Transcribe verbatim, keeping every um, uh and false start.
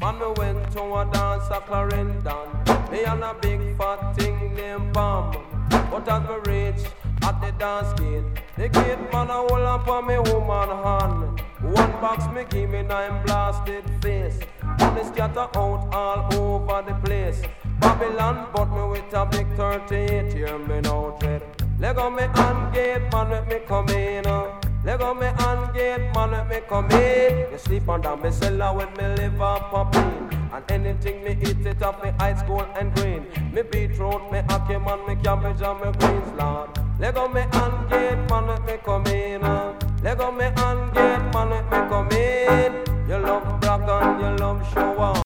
and me went to a dance a Clarendon. Me and a big fat thing named Bam. But as me reach at the dance gate, the gate man a hold up on me woman hand. One box me give me nine blasted face. Money scatter out all over the place. Babylon but me with a big thirty-eight. Hear me now tread. Leg on me hand gate man let me come in. uh. Leg on me hand gate man let me come in. You sleep under me cellar when me live up pop in. And anything me eat it up me ice cold and green. Me beetroot, me ackee man, me cabbage and me greens lord. Leg on me hand gate man let me come in. uh. Leg on me hand gate man let me come in. You love brag and you love show off.